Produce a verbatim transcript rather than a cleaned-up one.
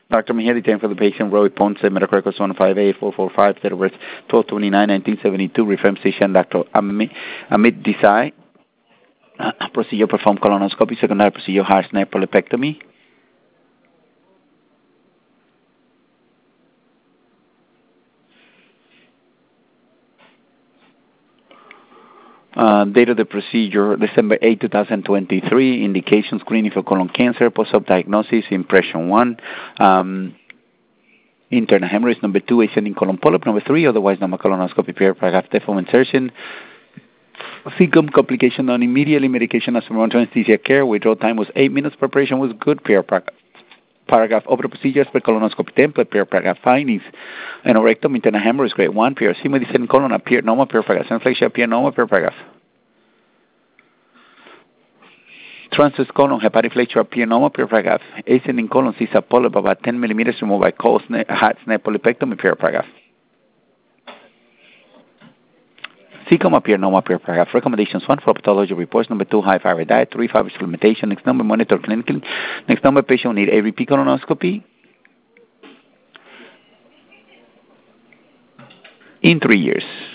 Doctor Mejia, time for the patient, Roy Ponce, medical records one five eight four four five, date of birth twelve twenty-nine nineteen seventy-two, reference physician, Doctor Amit, Amit Desai. Uh, procedure performed colonoscopy, secondary procedure, heart snap polypectomy. Uh, date of the procedure, December eighth, twenty twenty-three. Indication, screening for colon cancer, post-op diagnosis, impression one. Um, internal hemorrhage. Number two, ascending colon polyp. Number three, otherwise normal colonoscopy, paragraph default insertion. Cecum complication done immediately. Medication as from anesthesia care. Withdrawal time was eight minutes. Preparation was good. Paragraph. Paragraph over procedures per colonoscopy template, paragraph findings. Anorectum, internal hemorrhage, grade one. Piercing descending colon appeared normal. Paragraph inflection appeared normal. Paragraph. Transverse colon, hepatic flexure appeared normal. Paragraph. Ascending colon, sees a polyp about ten millimeters removed by cold snap, hot snap polypectomy. Paragraph. Cecum appeared normal. Paragraph. Recommendations: one, for pathology reports. Number two, high fiber diet. Three, fiber supplementation. Next number, monitor clinically. Next number, patient will need a repeat colonoscopy in three years.